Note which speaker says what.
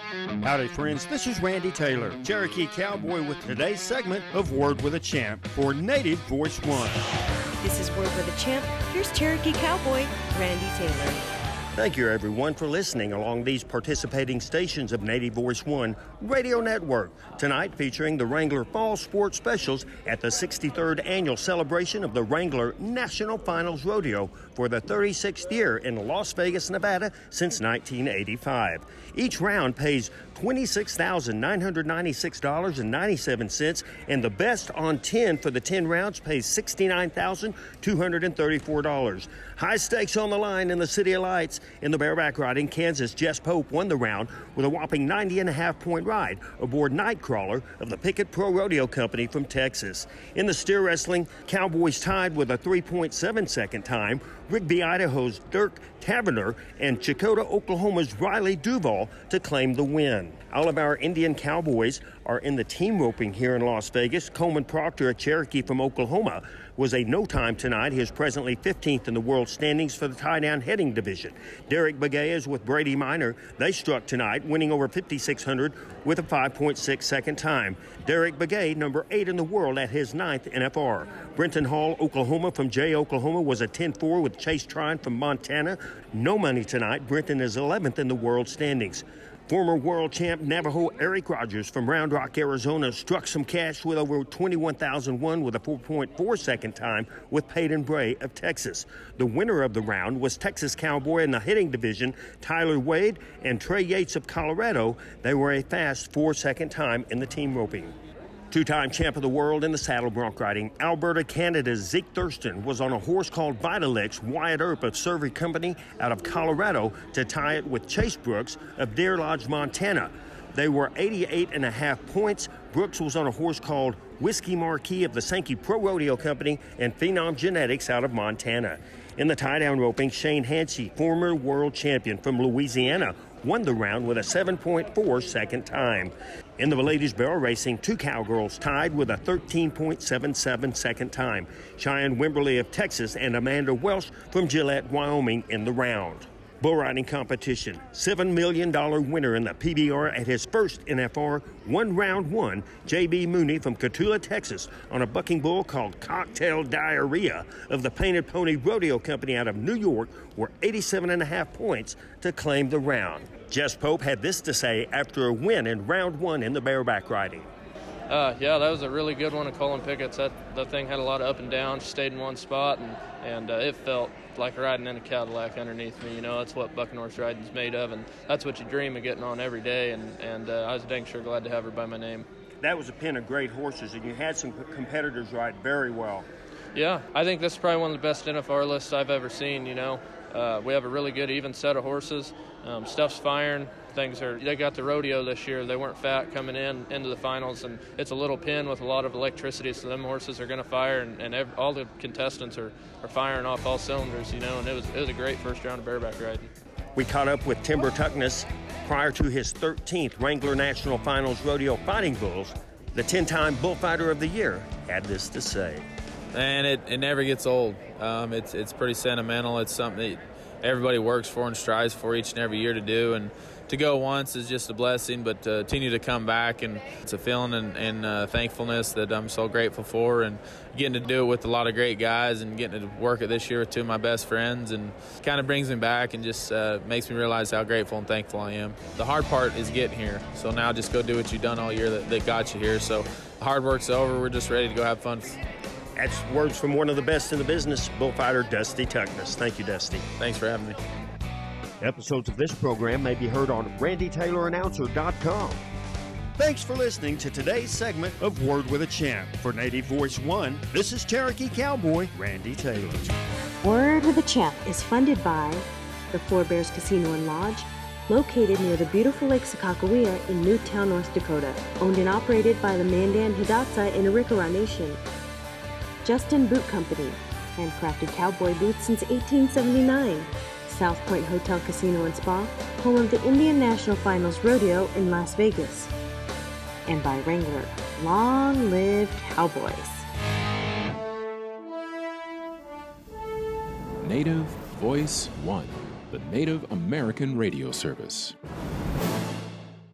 Speaker 1: Howdy, friends. This is Randy Taylor, Cherokee Cowboy, with today's segment of Word with a Champ for Native Voice One.
Speaker 2: This is Word with a Champ. Here's Cherokee Cowboy, Randy Taylor.
Speaker 1: Thank you, everyone, for listening along these participating stations of Native Voice One Radio Network. Tonight, featuring the Wrangler Fall Sports Specials at the 63rd Annual Celebration of the Wrangler National Finals Rodeo for the 36th year in Las Vegas, Nevada since 1985. Each round pays $26,996.97, and the best on 10 for the 10 rounds pays $69,234. High stakes on the line in the City of Lights. In the bareback riding, Kansas' Jess Pope won the round with a whopping 90.5-point ride aboard Nightcrawler of the Pickett Pro Rodeo Company from Texas. In the steer wrestling, Cowboys tied with a 3.7-second time. Rigby, Idaho's Dirk Taverner and Chakotah, Oklahoma's Riley Duval to claim the win. All of our Indian Cowboys are in the team roping here in Las Vegas. Coleman Proctor, a Cherokee from Oklahoma, was a no-time tonight. He is presently 15th in the world standings for the tie-down heading division. Derek Begay is with Brady Minor. They struck tonight, winning over 5,600 with a 5.6-second time. Derek Begay, number 8 in the world at his 9th NFR. Brenton Hall, Oklahoma, from Jay, Oklahoma, was a 10-4 with Chase Trine from Montana. No money tonight. Brenton is 11th in the world standings. Former world champ Navajo Eric Rogers from Round Rock, Arizona, struck some cash with over 21,001 with a 4.4-second time with Peyton Bray of Texas. The winner of the round was Texas Cowboy in the hitting division, Tyler Wade and Trey Yates of Colorado. They were a fast 4-second time in the team roping. Two-time champ of the world in the saddle bronc riding, Alberta, Canada's Zeke Thurston was on a horse called Vitalix, Wyatt Earp of Survey Company out of Colorado, to tie it with Chase Brooks of Deer Lodge, Montana. They were 88.5 points. Brooks was on a horse called Whiskey Marquis of the Sankey Pro Rodeo Company and Phenom Genetics out of Montana. In the tie-down roping, Shane Hansey, former world champion from Louisiana, won the round with a 7.4-second time. In the ladies' barrel racing, two cowgirls tied with a 13.77-second time. Cheyenne Wimberly of Texas and Amanda Welsh from Gillette, Wyoming in the round. Bull riding competition, $7 million winner in the PBR at his first NFR, round one, J.B. Mooney from Cotulla, Texas, on a bucking bull called Cocktail Diarrhea of the Painted Pony Rodeo Company out of New York, were 87.5 points to claim the round. Jess Pope had this to say after a win in round one in the bareback riding.
Speaker 3: Yeah, that was a really good one at Colin Pickett's. That thing had a lot of up and down, stayed in one spot, and it felt like riding in a Cadillac underneath me. You know, that's what bucking-horse riding's made of, and that's what you dream of getting on every day, and I was dang sure glad to have her by my name.
Speaker 1: That was a pen of great horses, and you had some competitors ride very well.
Speaker 3: Yeah, I think this is probably one of the best NFR lists I've ever seen, you know. We have a really good even set of horses. Stuff's firing. They got the rodeo this year. They weren't fat coming into the finals, and it's a little pen with a lot of electricity, so them horses are going to fire, and all the contestants are firing off all cylinders, you know, and it was a great first round of bareback riding.
Speaker 1: We caught up with Timber Tuckness prior to his 13th Wrangler National Finals Rodeo Fighting Bulls. The 10-time Bullfighter of the Year had this to say.
Speaker 4: And it never gets old. It's pretty sentimental. It's something that everybody works for and strives for each and every year to do. And to go once is just a blessing, but to continue to come back, and it's a feeling and thankfulness that I'm so grateful for. And getting to do it with a lot of great guys and getting to work it this year with two of my best friends, and kind of brings me back and just makes me realize how grateful and thankful I am. The hard part is getting here. So now just go do what you've done all year that got you here. So the hard work's over. We're just ready to go have fun.
Speaker 1: That's words from one of the best in the business, bullfighter Dusty Tuckness. Thank you, Dusty.
Speaker 4: Thanks for having me.
Speaker 1: Episodes of this program may be heard on RandyTaylorAnnouncer.com. Thanks for listening to today's segment of Word with a Champ. For Native Voice One, this is Cherokee Cowboy Randy Taylor.
Speaker 2: Word with a Champ is funded by the Four Bears Casino and Lodge, located near the beautiful Lake Sakakawea in Newtown, North Dakota, owned and operated by the Mandan Hidatsa in Arikara Nation. Justin Boot Company, handcrafted cowboy boots since 1879. South Point Hotel Casino and Spa, home of the Indian National Finals Rodeo in Las Vegas. And by Wrangler, long live cowboys.
Speaker 5: Native Voice One, the Native American radio service.